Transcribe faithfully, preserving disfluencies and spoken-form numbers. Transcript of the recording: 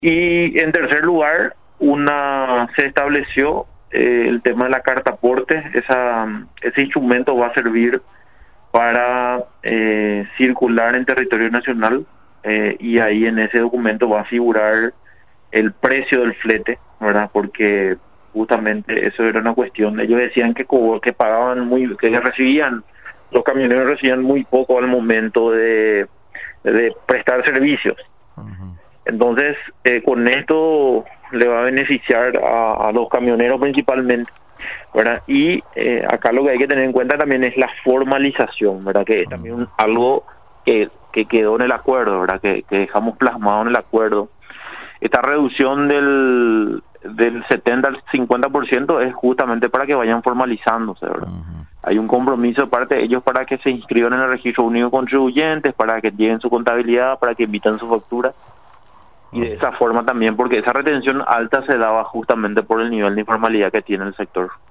Y en tercer lugar, una se estableció eh, el tema de la carta aporte. Esa, ese instrumento va a servir para eh, circular en territorio nacional eh, y ahí en ese documento va a figurar el precio del flete, ¿verdad? Porque justamente eso era una cuestión. Ellos decían que co- que pagaban muy, que recibían, los camioneros recibían muy poco al momento de, de prestar servicios. Ujú. Entonces, eh, con esto le va a beneficiar a, a los camioneros principalmente, ¿verdad? Y eh, acá lo que hay que tener en cuenta también es la formalización, ¿verdad? Que es también un- algo que, que quedó en el acuerdo, ¿verdad? Que, que dejamos plasmado en el acuerdo. Esta reducción del, del setenta al cincuenta por ciento es justamente para que vayan formalizándose, ¿verdad? Ujú. Hay un compromiso de parte de ellos para que se inscriban en el registro único de contribuyentes, para que lleven su contabilidad, para que emiten su factura. Y de esa forma también, porque esa retención alta se daba justamente por el nivel de informalidad que tiene el sector.